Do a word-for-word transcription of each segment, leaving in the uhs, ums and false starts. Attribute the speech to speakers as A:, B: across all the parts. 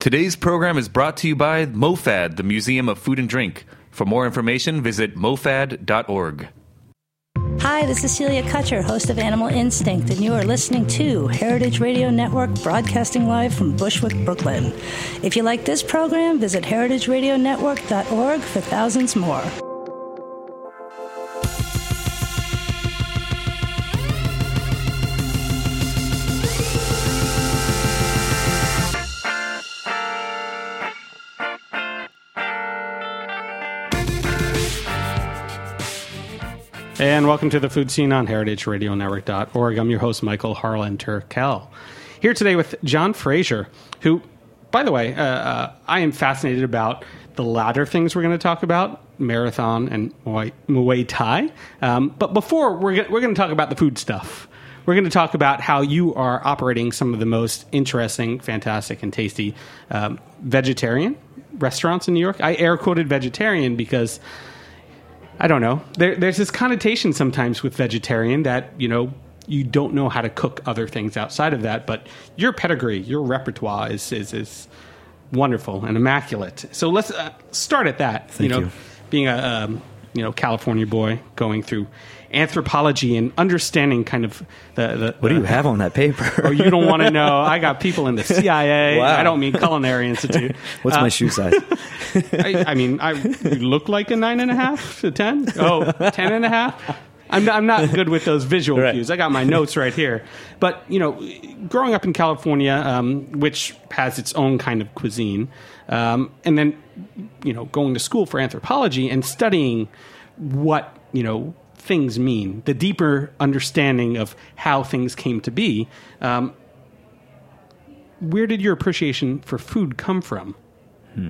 A: Today's program is brought to you by MoFad, the Museum of Food and Drink. For more information, visit mofad dot org.
B: Hi, this is Celia Kutcher, host of Animal Instinct, and you are listening to Heritage Radio Network, broadcasting live from Bushwick, Brooklyn. If you like this program, visit heritage radio network dot org for thousands more.
C: And welcome to the Food Scene on heritage radio network dot org. I'm your host, Michael Harlan Turkel. Here today with John Fraser, who, by the way, uh, uh, I am fascinated about the latter things we're going to talk about, marathon and Muay, Muay Thai. Um, but before, we're go- we're going to talk about the food stuff. We're going to talk about how you are operating some of the most interesting, fantastic, and tasty um, vegetarian restaurants in New York. I air quoted vegetarian because I don't know. There, there's this connotation sometimes with vegetarian that, you know, you don't know how to cook other things outside of that. But your pedigree, your repertoire is is, is wonderful and immaculate. So let's uh, start at that.
D: Thank
C: you know,
D: you.
C: Being a um, you know California boy going through anthropology and understanding kind of the, the
D: What do you have on that paper?
C: Oh, you don't want to know. I got people in the C I A.
D: Wow.
C: I don't mean Culinary Institute.
D: What's
C: uh,
D: my shoe size?
C: I, I mean, I you look like a nine and a half to ten. Oh, ten and a half. I'm not, I'm not good with those visual
D: Right.
C: cues. I got my notes right here. But, you know, growing up in California, um, which has its own kind of cuisine, um, and then, you know, going to school for anthropology and studying what, you know, things mean, the deeper understanding of how things came to be. Um, where did your appreciation for food come from?
D: Hmm.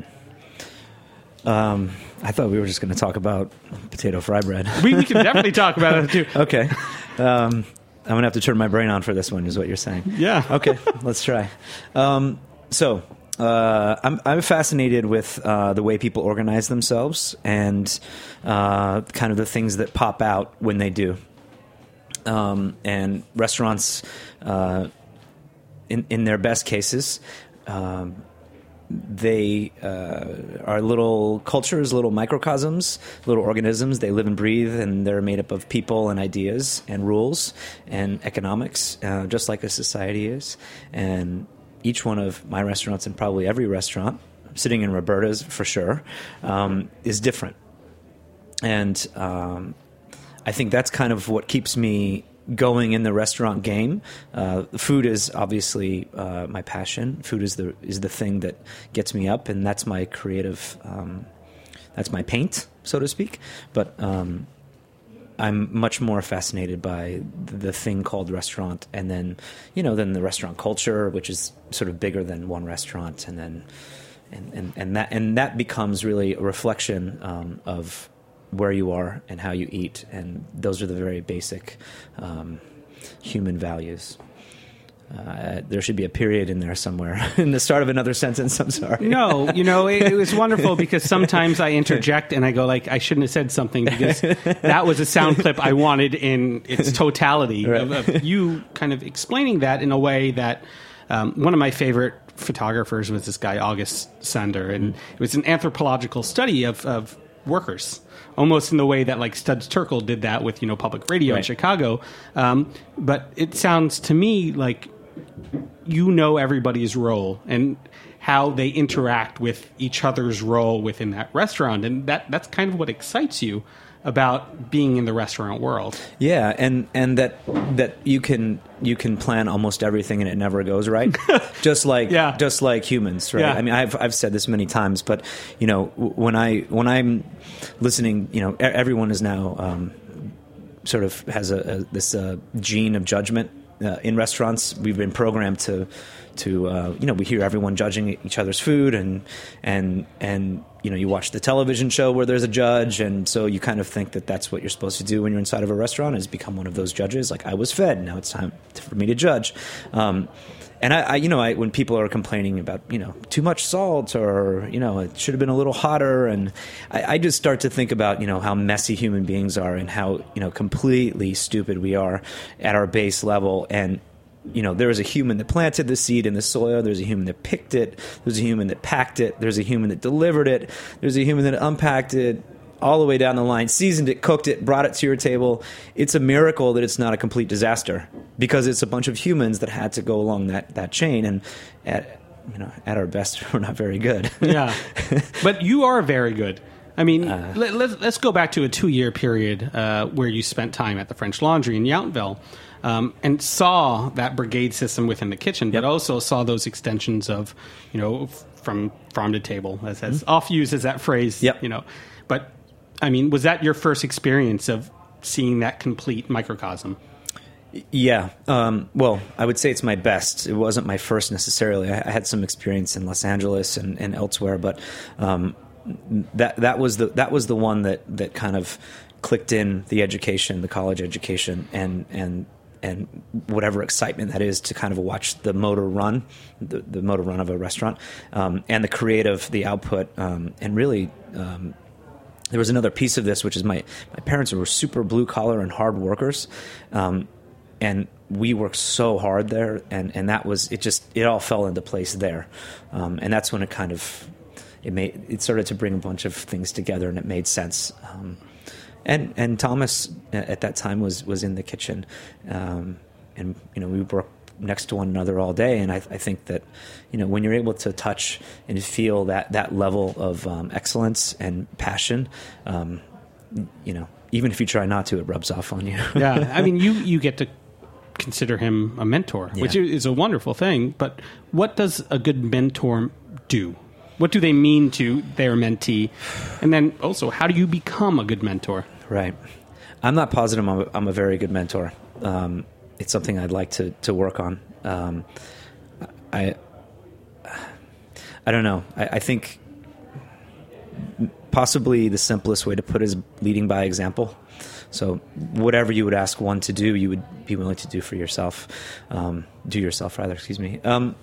D: Um, I thought we were just going to talk about potato fry bread.
C: We, we can definitely talk about it too.
D: Okay. Um, I'm going to have to turn my brain on for this one, is what you're saying.
C: Yeah.
D: Okay, let's try. Um, so, uh, I'm, I'm fascinated with uh, the way people organize themselves and uh, kind of the things that pop out when they do. Um, and restaurants, uh, in, in their best cases, um, they uh, are little cultures, little microcosms, little organisms. They live and breathe, and they're made up of people and ideas and rules and economics, uh, just like a society is. And each one of my restaurants, and probably every restaurant, sitting in Roberta's for sure, um, is different. And um, I think that's kind of what keeps me going in the restaurant game. Uh, food is obviously uh, my passion. Food is the is the thing that gets me up, and that's my creative. Um, that's my paint, so to speak. But um, I'm much more fascinated by the thing called restaurant, and then you know, then the restaurant culture, which is sort of bigger than one restaurant, and then and and, and that and that becomes really a reflection um, of where you are and how you eat, and those are the very basic um, human values. Uh, there should be a period in there somewhere in the start of another sentence. I'm sorry.
C: No, you know, it, it was wonderful because sometimes I interject and I go like, I shouldn't have said something because that was a sound clip I wanted in its totality
D: Right.
C: of, of you kind of explaining that in a way that um, one of my favorite photographers was this guy, August Sander, and it was an anthropological study of, of workers, almost in the way that like Studs Terkel did that with, you know, public radio in
D: Right.
C: Chicago. Um, but it sounds to me like you know everybody's role and how they interact with each other's role within that restaurant. And that that's kind of what excites you about being in the restaurant world.
D: Yeah, and, and that that you can you can plan almost everything and it never goes right. just like
C: Yeah.
D: just like humans, right?
C: Yeah.
D: I mean, I've I've said this many times, but you know, when I when I'm listening, you know, everyone is now um, sort of has a, a this uh, gene of judgment. Uh, in restaurants, we've been programmed to, to uh, you know, we hear everyone judging each other's food, and and and you know, you watch the television show where there's a judge, and so you kind of think that that's what you're supposed to do when you're inside of a restaurant, is become one of those judges. Like, I was fed, now it's time for me to judge. Um, and I, I, you know, I, when people are complaining about, you know, too much salt, or, you know, it should have been a little hotter, and I, I just start to think about, you know, how messy human beings are and how, you know, completely stupid we are at our base level. And you know, there was a human that planted the seed in the soil. There's a human that picked it. There's a human that packed it. There's a human that delivered it. There's a human that unpacked it all the way down the line, seasoned it, cooked it, brought it to your table. It's a miracle that it's not a complete disaster because it's a bunch of humans that had to go along that, that chain. And at, you know, at our best, we're not very good.
C: Yeah. But you are very good. I mean, uh, let, let's, let's go back to a two-year period uh, where you spent time at the French Laundry in Yountville. Um, and saw that brigade system within the kitchen, but
D: yep.
C: also saw those extensions of, you know, f- from farm to table, as, as mm-hmm. oft used as that phrase,
D: yep.
C: you know. But, I mean, was that your first experience of seeing that complete microcosm?
D: Yeah. Um, well, I would say it's my best. It wasn't my first necessarily. I, I had some experience in Los Angeles and, and elsewhere, but um, that that was the that was the one that, that kind of clicked in the education, the college education, and and and whatever excitement that is to kind of watch the motor run, the, the motor run of a restaurant, um, and the creative, the output, um, and really, um, there was another piece of this, which is my, my parents were super blue collar and hard workers, um, and we worked so hard there, and, and that was, it just, it all fell into place there, um, and that's when it kind of, it made, it started to bring a bunch of things together, and it made sense. Um, And and Thomas at that time was, was in the kitchen, um, and you know we worked next to one another all day. And I, I think that you know when you're able to touch and feel that, that level of um, excellence and passion, um, you know even if you try not to, it rubs off on you.
C: Yeah, I mean you, you get to consider him a mentor, yeah. which is a wonderful thing. But what does a good mentor do? What do they mean to their mentee? And then also, how do you become a good mentor?
D: Right. I'm not positive I'm a, I'm a very good mentor. Um, it's something I'd like to, to work on. Um, I I don't know. I, I think possibly the simplest way to put it is leading by example. So whatever you would ask one to do, you would be willing to do for yourself. Um, do yourself, rather, excuse me. Um,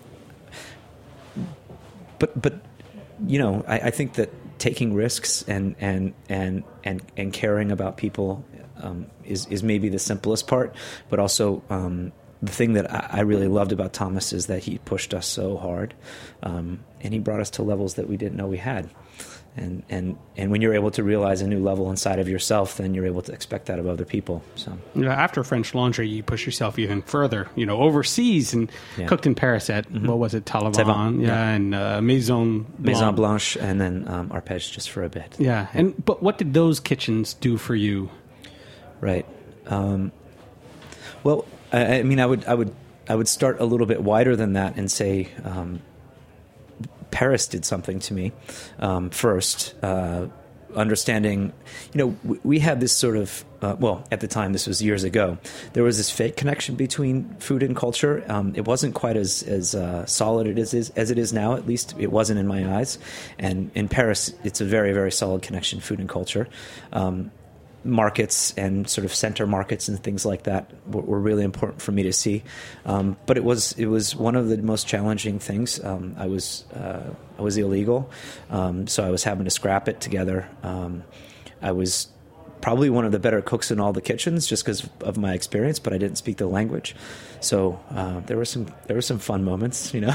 D: but but... You know, I, I think that taking risks and and and and, and caring about people um, is is maybe the simplest part, but also um, the thing that I, I really loved about Thomas is that he pushed us so hard, um, and he brought us to levels that we didn't know we had. And, and and when you're able to realize a new level inside of yourself, then you're able to expect that of other people. So
C: after French Laundry, you push yourself even further. You know, overseas and
D: yeah.
C: cooked in Paris at mm-hmm. what was it, Talavant, yeah, yeah, and uh, Maison Blanche.
D: Maison Blanche, and then um, Arpège just for a bit.
C: Yeah, and but what did those kitchens do for you?
D: Right. Um, well, I, I mean, I would I would I would start a little bit wider than that and say. Um, Paris did something to me um, first, uh, understanding, you know, we, we had this sort of, uh, well, at the time, this was years ago, there was this fake connection between food and culture. Um, it wasn't quite as, as uh, solid it is, as it is now, at least it wasn't in my eyes. And in Paris, it's a very, very solid connection, food and culture. Um, markets and sort of center markets and things like that were, were really important for me to see. Um, but it was it was one of the most challenging things. Um, I was uh, I was illegal, um, so I was having to scrap it together. Um, I was probably one of the better cooks in all the kitchens just because of my experience, but I didn't speak the language. So uh, there were some there were some fun moments, you know.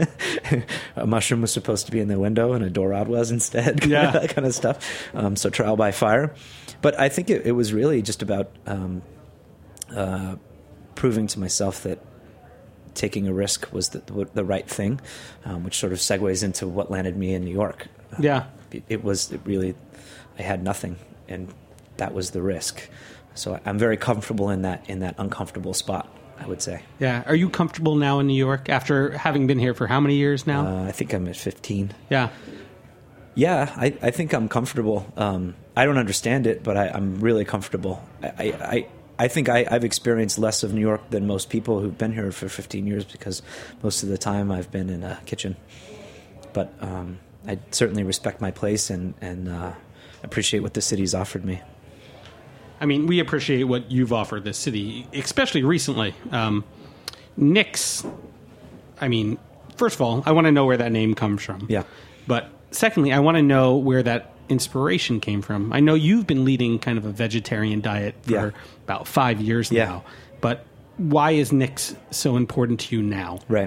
D: A mushroom was supposed to be in the window and a dorade was instead,
C: yeah.
D: that kind of stuff. Um, so trial by fire. But I think it, it was really just about um, uh, proving to myself that taking a risk was the, the, the right thing, um, which sort of segues into what landed me in New York. Uh,
C: yeah.
D: It, it was it really, I had nothing, and that was the risk. So I'm very comfortable in that in that uncomfortable spot, I would say.
C: Yeah. Are you comfortable now in New York after having been here for how many years now?
D: Uh, I think I'm at fifteen.
C: Yeah.
D: Yeah, I, I think I'm comfortable. Um, I don't understand it, but I, I'm really comfortable. I I, I think I, I've experienced less of New York than most people who've been here for fifteen years because most of the time I've been in a kitchen. But um, I certainly respect my place and, and uh, appreciate what the city's offered me.
C: I mean, we appreciate what you've offered this city, especially recently. Um, Nick's, I mean, first of all, I want to know where that name comes from.
D: Yeah.
C: But secondly, I want to know where that inspiration came from. I know you've been leading kind of a vegetarian diet for
D: yeah.
C: about five years
D: yeah.
C: now, but why is N I C S so important to you now?
D: Right.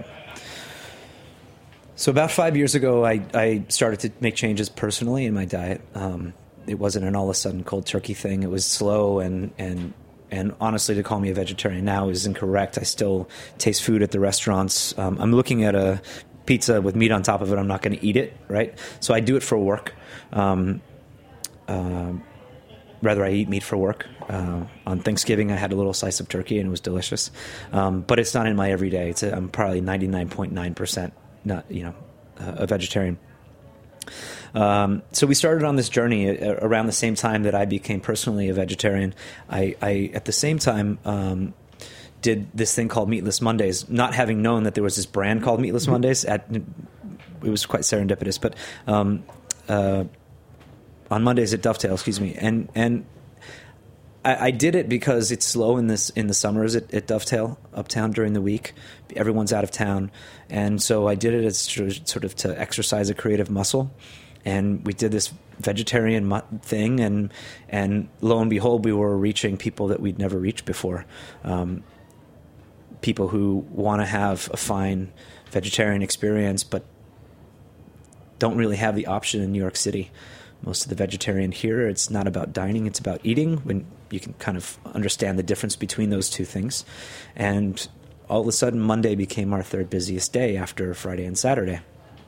D: So about five years ago, I, I started to make changes personally in my diet. Um, it wasn't an all of a sudden cold turkey thing. It was slow, and and and honestly, to call me a vegetarian now is incorrect. I still taste food at the restaurants. Um, I'm looking at a pizza with meat on top of it. I'm not going to eat it, right? So I do it for work. Um, uh, rather, I eat meat for work. Uh, on Thanksgiving, I had a little slice of turkey, and it was delicious. Um, but it's not in my everyday. It's a, I'm probably ninety-nine point nine percent not, you know, uh, a vegetarian. Um, so we started on this journey around the same time that I became personally a vegetarian. I, I at the same time, um, did this thing called Meatless Mondays, not having known that there was this brand called Meatless Mondays. At, it was quite serendipitous, but um, uh, on Mondays at Dovetail, excuse me, and and I, I did it because it's slow in this in the summers at, at Dovetail Uptown during the week. Everyone's out of town, and so I did it as sort of to exercise a creative muscle. And we did this vegetarian thing, and and lo and behold, we were reaching people that we'd never reached before. Um, people who want to have a fine vegetarian experience, but don't really have the option in New York City. Most of the vegetarian here, it's not about dining, it's about eating, when you can kind of understand the difference between those two things. And all of a sudden, Monday became our third busiest day after Friday and Saturday.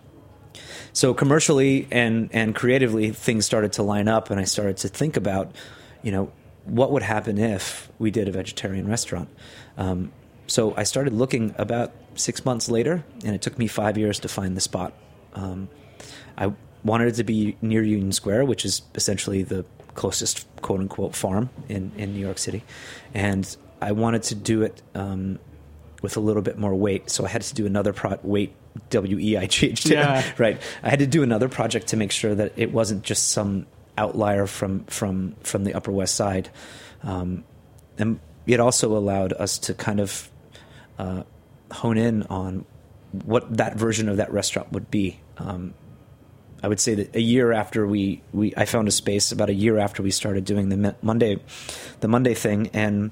D: So commercially and, and creatively, things started to line up, and I started to think about, you know, what would happen if we did a vegetarian restaurant. Um, so I started looking about six months later, and it took me five years to find the spot. Um, I wanted it to be near Union Square, which is essentially the closest quote-unquote farm in, in New York City. And I wanted to do it um, with a little bit more weight, so I had to do another pro- weight, W E I G H T,
C: yeah.
D: right? I had to do another project to make sure that it wasn't just some outlier from from, from the Upper West Side. Um, and it also allowed us to kind of uh, hone in on what that version of that restaurant would be. Um, I would say that a year after we, we I found a space, about a year after we started doing the Monday, the Monday thing, and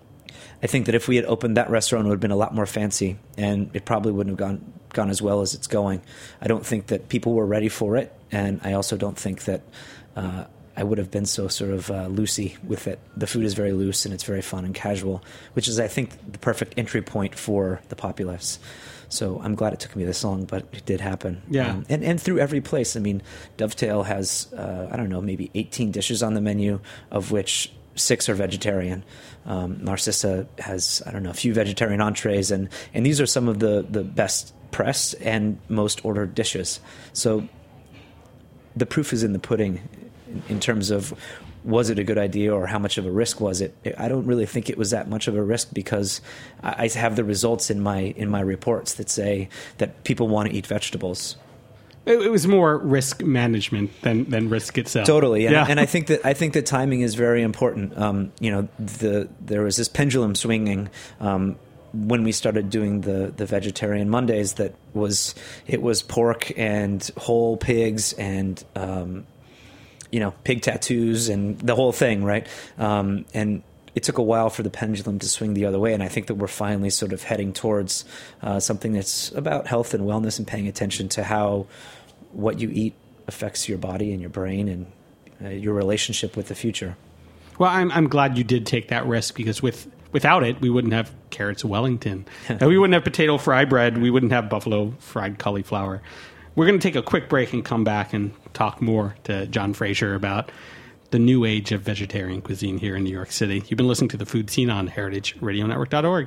D: I think that if we had opened that restaurant, it would have been a lot more fancy, and it probably wouldn't have gone gone as well as it's going. I don't think that people were ready for it, and I also don't think that uh, I would have been so sort of uh, loosey with it. The food is very loose, and it's very fun and casual, which is, I think, the perfect entry point for the populace. So I'm glad it took me this long, but it did happen.
C: Yeah.
D: Um, and, and through every place. I mean, Dovetail has, uh, I don't know, maybe eighteen dishes on the menu, of which six are vegetarian. Um, Narcissa has, I don't know, a few vegetarian entrees, and, and these are some of the, the best pressed and most ordered dishes. So the proof is in the pudding in, in terms of, was it a good idea or how much of a risk was it? I don't really think it was that much of a risk, because I have the results in my in my reports that say that people want to eat vegetables.
C: It, it was more risk management than, than risk itself.
D: Totally, and,
C: yeah.
D: and I think that I think that timing is very important. Um, you know, the there was this pendulum swinging um, when we started doing the the vegetarian Mondays. That was it was pork and whole pigs and um, you know, pig tattoos and the whole thing, right? Um, and it took a while for the pendulum to swing the other way, and I think that we're finally sort of heading towards uh, something that's about health and wellness and paying attention to how what you eat affects your body and your brain and uh, your relationship with the future.
C: Well, I'm I'm glad you did take that risk, because with without it, we wouldn't have carrots Wellington. uh, we wouldn't have potato fry bread. We wouldn't have buffalo fried cauliflower. We're going to take a quick break and come back and talk more to John Fraser about the new age of vegetarian cuisine here in New York City. You've been listening to The Food Scene on heritage radio network dot org.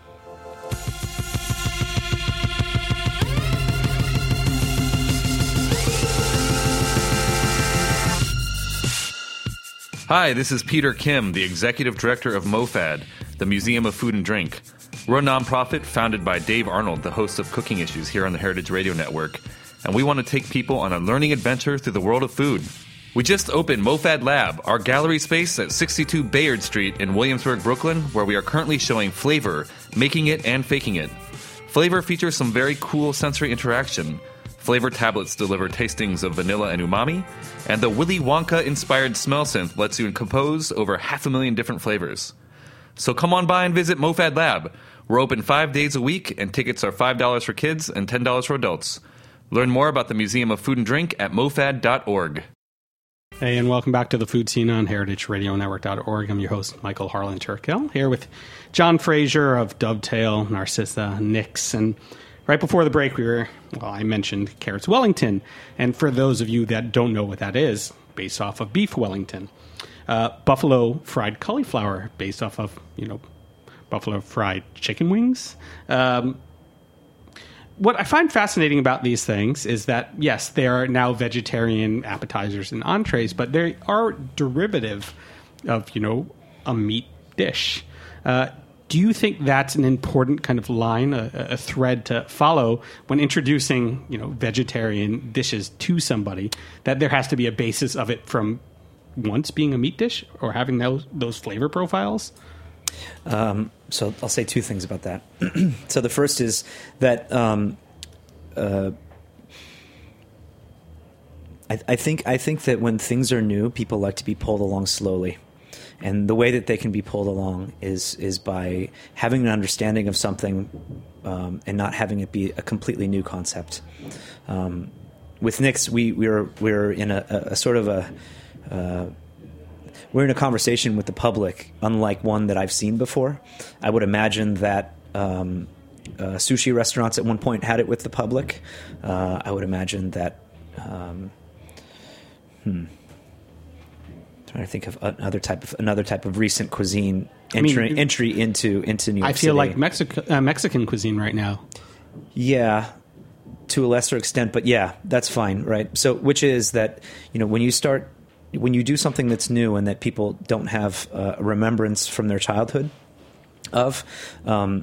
A: Hi, this is Peter Kim, the Executive Director of MoFad, the Museum of Food and Drink. We're a nonprofit founded by Dave Arnold, the host of Cooking Issues here on the Heritage Radio Network, and we want to take people on a learning adventure through the world of food. We just opened MoFad Lab, our gallery space at sixty-two Bayard Street in Williamsburg, Brooklyn, where we are currently showing Flavor, Making It and Faking It. Flavor features some very cool sensory interaction. Flavor tablets deliver tastings of vanilla and umami, and the Willy Wonka-inspired smell synth lets you compose over half a million different flavors. So come on by and visit MoFad Lab. We're open five days a week, and tickets are five dollars for kids and ten dollars for adults. Learn more about the Museum of Food and Drink at mofad dot org.
C: Hey, and welcome back to the Food Scene on heritage radio network dot org. I'm your host, Michael Harlan Turkel, here with John Fraser of Dovetail, Narcissa, Nix. And right before the break, we were, well, I mentioned Carrots Wellington. And for those of you that don't know what that is, based off of beef Wellington. Uh, buffalo fried cauliflower, based off of, you know, buffalo fried chicken wings. Um, what I find fascinating about these things is that, yes, they are now vegetarian appetizers and entrees, but they are derivative of, you know, a meat dish. Uh, do you think that's an important kind of line, a, a thread to follow when introducing, you know, vegetarian dishes to somebody, that there has to be a basis of it from once being a meat dish or having those, those flavor profiles?
D: Um, so I'll say two things about that. So the first is that um, uh, I, I think I think that when things are new, people like to be pulled along slowly, and the way that they can be pulled along is is by having an understanding of something um, and not having it be a completely new concept. Um, with Nix, we we're we're in a, a, a sort of a uh, We're in a conversation with the public, unlike one that I've seen before. I would imagine that um, uh, sushi restaurants at one point had it with the public. Uh, I would imagine that. Um, hmm. Trying to think of another type of another type of recent cuisine entry I mean, entry into into New York
C: I feel
D: City.
C: like Mexico, uh, Mexican cuisine right now.
D: Yeah, to a lesser extent, but yeah, that's fine, right? So, which is that, you know, when you start. When you do something that's new and that people don't have uh, a remembrance from their childhood of, um,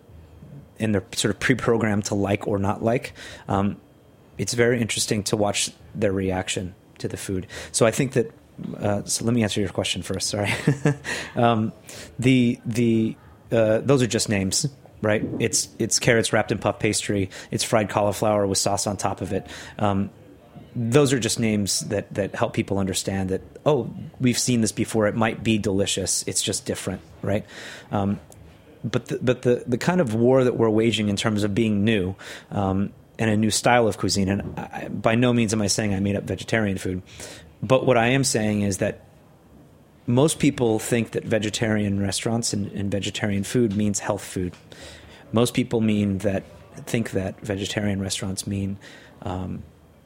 D: and they're sort of pre-programmed to like or not like, um, it's very interesting to watch their reaction to the food. So I think that, uh, so let me answer your question first, sorry. um, the, the, uh, those are just names, right? It's, it's carrots wrapped in puff pastry. It's fried cauliflower with sauce on top of it. Um, Those are just names that, that help people understand that, oh, we've seen this before. It might be delicious. It's just different, right? Um, but the, but the, the kind of war that we're waging in terms of being new um, and a new style of cuisine, and I, by no means am I saying I made up vegetarian food, but what I am saying is that most people think that vegetarian restaurants and, and vegetarian food means health food. Most people mean that think that vegetarian restaurants mean um,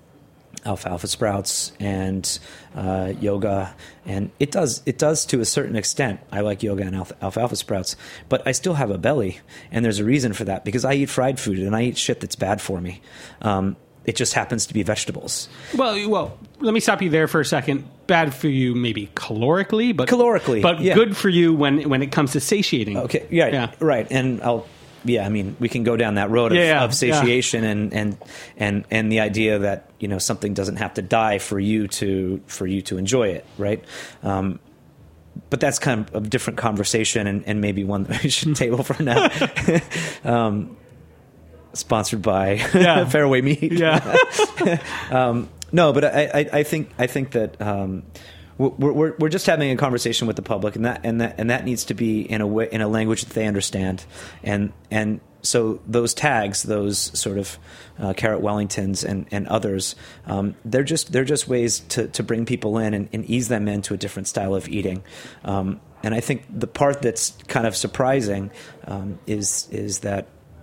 D: alfalfa sprouts and uh, yoga, and it does it does to a certain extent. I like yoga and alf- alfalfa sprouts, but I still have a belly, and there's a reason for that, because I eat fried food and I eat shit that's bad for me. Um, it just happens to be vegetables.
C: Well, well, let me stop you there for a second. Bad for you, maybe calorically, but
D: calorically,
C: but
D: yeah.
C: Good for you when when it comes to satiating.
D: Okay, yeah, yeah. right, and I'll. Yeah, I mean, we can go down that road of,
C: yeah,
D: of satiation
C: yeah.
D: and, and and and the idea that, you know, something doesn't have to die for you to for you to enjoy it, right? Um, but that's kind of a different conversation, and, and maybe one that we should table for now. um, sponsored by
C: yeah.
D: Fairway Meat.
C: Yeah.
D: um, no, but I, I, I think I think that. Um, We're, we're we're just having a conversation with the public, and that and that and that needs to be in a way, in a language that they understand, and and so those tags, those sort of uh, Carrot Wellingtons and, and others, um, they're just they're just ways to, to bring people in and, and ease them into a different style of eating, um, and I think the part that's kind of surprising um, is is that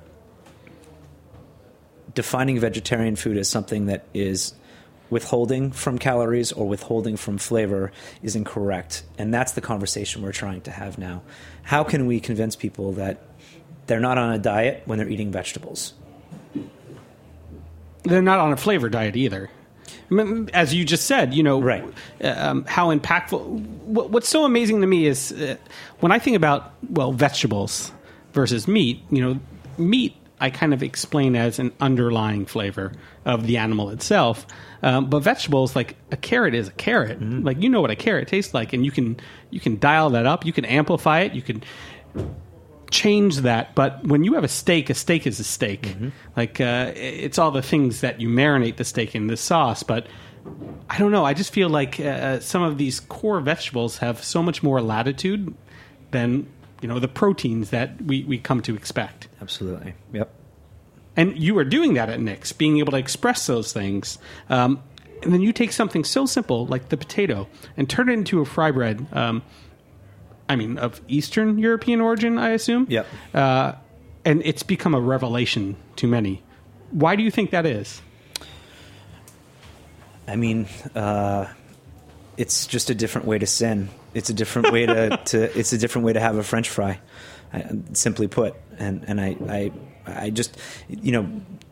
D: defining vegetarian food as something that is withholding from calories or withholding from flavor is incorrect. And that's the conversation we're trying to have now. How can we convince people that they're not on a diet when they're eating vegetables?
C: They're not on a flavor diet either. I mean, as you just said, you know,
D: right.
C: um, how impactful. What, what's so amazing to me is uh, when I think about, well, vegetables versus meat, you know, meat I kind of explain as an underlying flavor of the animal itself. Um, but vegetables, like a carrot is a carrot. Mm-hmm. Like, you know what a carrot tastes like, and you can you can dial that up. You can amplify it. You can change that. But when you have a steak, a steak is a steak. Mm-hmm. Like uh, it's all the things that you marinate the steak in, the sauce. But I don't know. I just feel like uh, some of these core vegetables have so much more latitude than you know, the proteins that we, we come to expect.
D: Absolutely. Yep.
C: And you are doing that at Nick's, being able to express those things. Um, and then you take something so simple like the potato and turn it into a fry bread. Um, I mean, of Eastern European origin, I assume.
D: Yep.
C: Uh, and it's become a revelation to many. Why do you think that is?
D: I mean, uh, it's just a different way to sin. It's a different way to, to it's a different way to have a French fry, I, simply put. And and I, I I just you know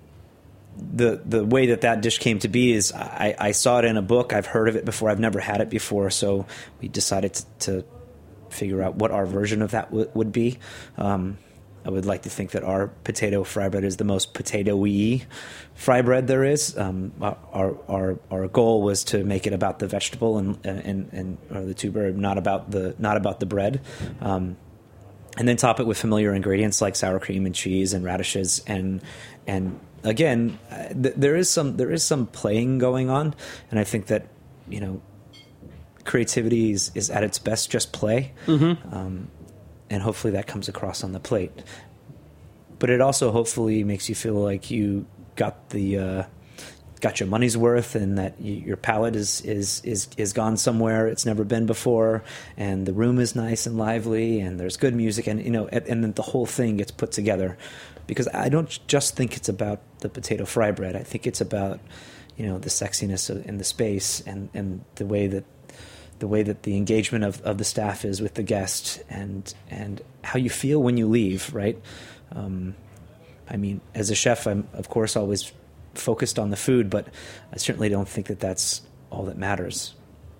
D: the the way that that dish came to be is I, I saw it in a book. I've heard of it before. I've never had it before. So we decided to, to figure out what our version of that w- would be. Um, I would like to think that our potato fry bread is the most potato-y fry bread there is. Um, our our our goal was to make it about the vegetable and and and or the tuber, not about the not about the bread. Um, and then top it with familiar ingredients like sour cream and cheese and radishes and and again, th- there is some there is some playing going on, and I think that you know. Creativity is, is at its best just play, mm-hmm. um, and hopefully that comes across on the plate. But it also hopefully makes you feel like you got the uh, got your money's worth, and that you, your palate is, is is is gone somewhere it's never been before, and the room is nice and lively, and there's good music, and you know, and, and then the whole thing gets put together. Because I don't just think it's about the potato fry bread. I think it's about you know the sexiness in the space and, and the way that. the way that the engagement of, of the staff is with the guest and and how you feel when you leave, right? Um, I mean, as a chef, I'm, of course, always focused on the food, but I certainly don't think that that's all that matters.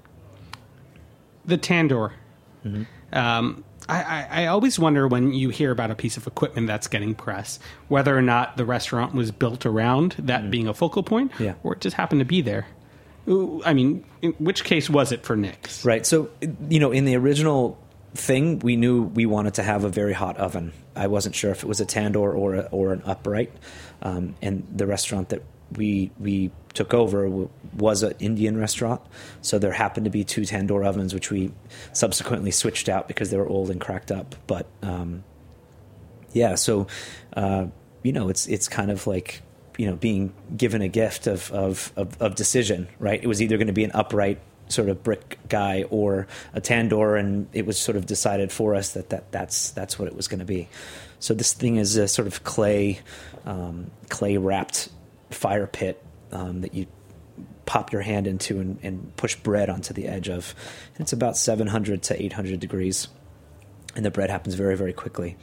C: The tandoor.
D: Mm-hmm.
C: Um, I, I, I always wonder when you hear about a piece of equipment that's getting press, whether or not the restaurant was built around that mm-hmm. being a focal point,
D: yeah.
C: or it just happened to be there. I mean, in which case was it for Nick's?
D: Right. So, you know, in the original thing, we knew we wanted to have a very hot oven. I wasn't sure if it was a tandoor or a, or an upright. Um, and the restaurant that we we took over w- was an Indian restaurant. So there happened to be two tandoor ovens, which we subsequently switched out because they were old and cracked up. But um, yeah, so uh, you know, it's it's kind of like. You know, being given a gift of, of, of, of decision, right? It was either going to be an upright sort of brick guy or a tandoor, and it was sort of decided for us that, that that's that's what it was going to be. So this thing is a sort of clay um, clay wrapped fire pit um, that you pop your hand into and, and push bread onto the edge of. And it's about seven hundred to eight hundred degrees. And the bread happens very, very quickly.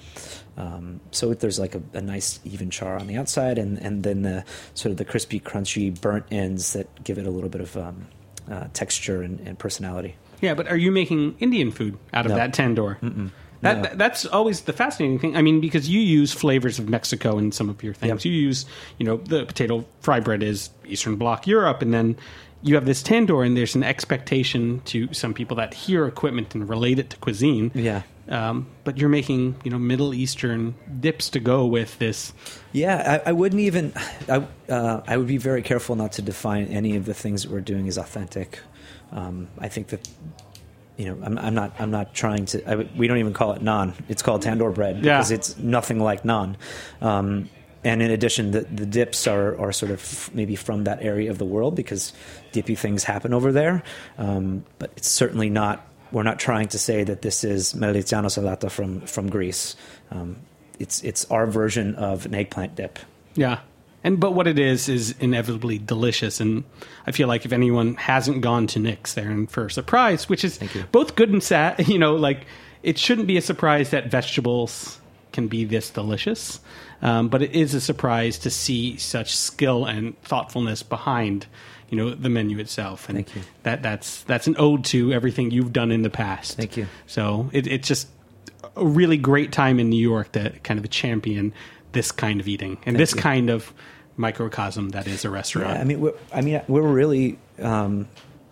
D: Um, so there's like a, a nice even char on the outside, and, and then the sort of the crispy, crunchy, burnt ends that give it a little bit of um, uh, texture and, and personality.
C: Yeah, but are you making Indian food out of
D: no.
C: that tandoor?
D: Mm-mm.
C: That,
D: no.
C: that That's always the fascinating thing. I mean, because you use flavors of Mexico in some of your things.
D: Yep.
C: You use, you know, the potato fry bread is Eastern Bloc Europe, and then you have this tandoor, and there's an expectation to some people that hear equipment and relate it to cuisine.
D: Yeah.
C: Um, but you're making, you know, Middle Eastern dips to go with this.
D: Yeah, I, I wouldn't even. I uh, I would be very careful not to define any of the things that we're doing as authentic. Um, I think that you know, I'm, I'm not. I'm not trying to. I, we don't even call it naan. It's called tandoor bread because
C: yeah.
D: it's nothing like naan. Um, and in addition, the, the dips are, are sort of maybe from that area of the world because dippy things happen over there. Um, but it's certainly not. We're not trying to say that this is Melitiano Salata from from Greece. Um, it's it's our version of an eggplant dip.
C: Yeah, and but what it is is inevitably delicious, and I feel like if anyone hasn't gone to Nick's, they're in for a surprise, which is both good and sad. You know, like it shouldn't be a surprise that vegetables can be this delicious, um, but it is a surprise to see such skill and thoughtfulness behind. You know, the menu itself. And
D: Thank you.
C: That, that's that's an ode to everything you've done in the past.
D: Thank you.
C: So it, it's just a really great time in New York to kind of champion this kind of eating and
D: Thank
C: this
D: you.
C: kind of microcosm that is a restaurant.
D: Yeah, I mean, we're, I mean, we're really, um,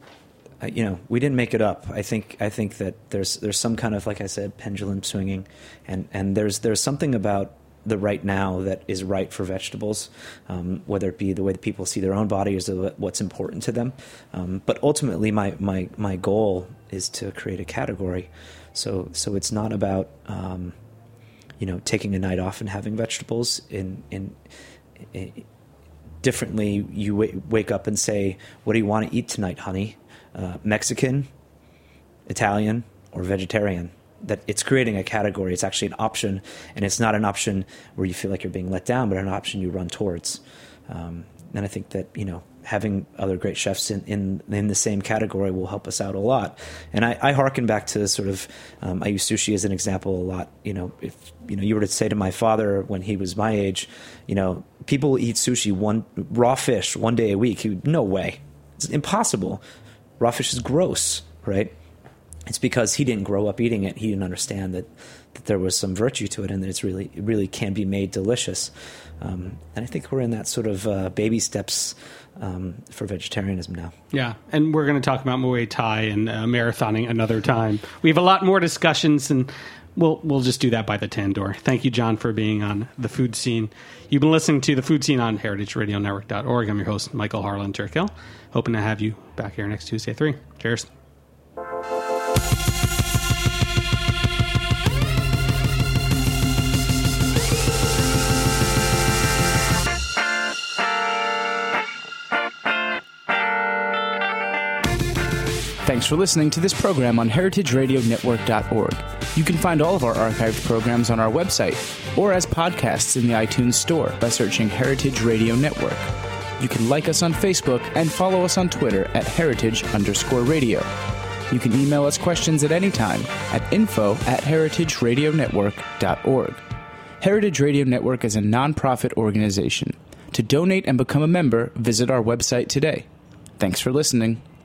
D: you know, we didn't make it up. I think I think that there's there's some kind of, like I said, pendulum swinging, and, and there's there's something about the right now that is right for vegetables, um, whether it be the way that people see their own bodies or what's important to them. Um, but ultimately, my, my, my goal is to create a category. So so it's not about um, you know, taking a night off and having vegetables. In in, in differently, you w- wake up and say, "What do you want to eat tonight, honey? Uh, Mexican, Italian, or vegetarian?" That it's creating a category. It's actually an option, and it's not an option where you feel like you're being let down, but an option you run towards. Um, and I think that, you know, having other great chefs in, in, in the same category will help us out a lot. And I, I hearken back to sort of, um, I use sushi as an example a lot. You know, if you know you were to say to my father when he was my age, you know, people eat sushi, one raw fish one day a week. He would, no way, it's impossible. Raw fish is gross, right? It's because he didn't grow up eating it. He didn't understand that, that there was some virtue to it, and that it's really it really can be made delicious. Um, and I think we're in that sort of uh, baby steps um, for vegetarianism now.
C: Yeah, and we're going to talk about Muay Thai and uh, marathoning another time. We have a lot more discussions, and we'll we'll just do that by the Tandoor. Thank you, John, for being on The Food Scene. You've been listening to The Food Scene on heritage radio network dot org. I'm your host, Michael Harlan Turkel. Hoping to have you back here next Tuesday at three. Cheers.
E: Thanks for listening to this program on heritage radio network dot org. You can find all of our archived programs on our website or as podcasts in the iTunes Store by searching Heritage Radio Network. You can like us on Facebook and follow us on Twitter at heritage underscore radio. You can email us questions at any time at info at heritage radio network dot org. Heritage Radio Network is a nonprofit organization. To donate and become a member, visit our website today. Thanks for listening.